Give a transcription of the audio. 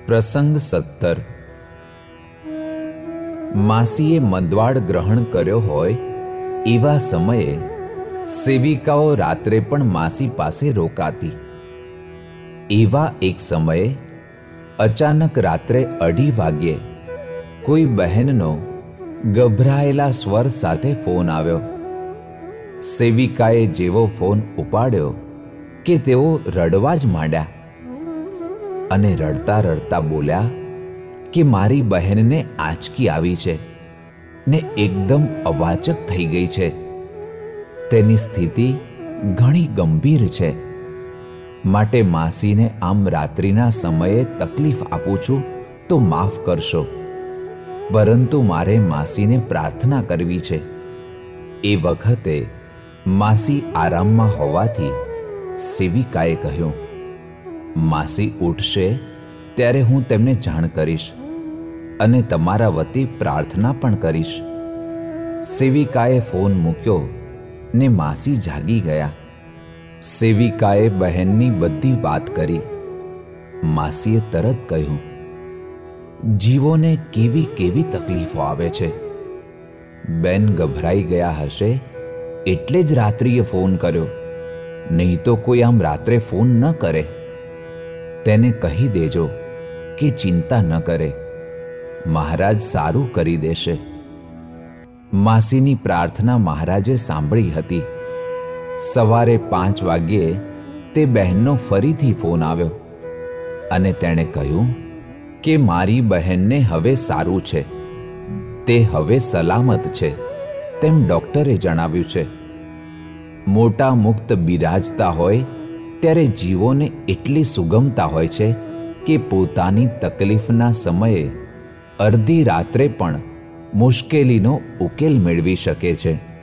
પ્રસંગ 17. માસીએ મંદવાડ ગ્રહણ કર્યો હોય એવા સમયે સેવિકાઓ રાત્રે પણ માસી પાસે રોકાતી. એવા એક સમયે અચાનક રાત્રે 2:30 વાગ્યે કોઈ બહેનનો ગભરાયેલા સ્વર સાથે ફોન આવ્યો. સેવિકાએ જેવો ફોન ઉપાડ્યો કે તેઓ રડવા જ માંડ્યા અને રડતા રડતા બોલ્યા કે મારી બહેનને આંચકી આવી છે ને એકદમ અવાચક થઈ ગઈ છે. તેની સ્થિતિ ઘણી ગંભીર છે, માટે માસીને આમ રાત્રિના સમયે તકલીફ આપું છું તો માફ કરશો, પરંતુ મારે માસીને પ્રાર્થના કરવી છે. એ વખતે માસી આરામમાં હોવાથી સેવિકાએ કહ્યું, માસી ઉઠશે ત્યારે હું તેમને જાણ કરીશ અને તમારા વતી પ્રાર્થના પણ કરીશ. સેવિકાએ ફોન મૂક્યો ને માસી જાગી ગયા. સેવિકાએ બહેનની બધી વાત કરી. માસીએ તરત કહ્યું, જીવોને કેવી કેવી તકલીફો આવે છે. બેન ગભરાઈ ગયા હશે એટલે જ રાત્રિએ ફોન કર્યો, નહીં તો કોઈ આમ રાત્રે ફોન ન કરે. તેને કહી દેજો કે ચિંતા ન કરે, મહારાજ સારું કરી દેશે. માસીની પ્રાર્થના મહારાજે સાંભળી હતી. સવારે 5 વાગ્યે તે બહેનનો ફરીથી ફોન આવ્યો અને તેણે કહ્યું કે મારી બહેનને હવે સારું છે, તે હવે સલામત છે તેમ ડૉક્ટરે જણાવ્યું છે. મોટા મુક્ત બિરાજતા હોય ત્યારે જીવોને એટલી સુગમતા હોય છે કે પોતાની તકલીફના સમયે અડધી રાત્રે પણ મુશ્કેલીનો ઉકેલ મેળવી શકે છે.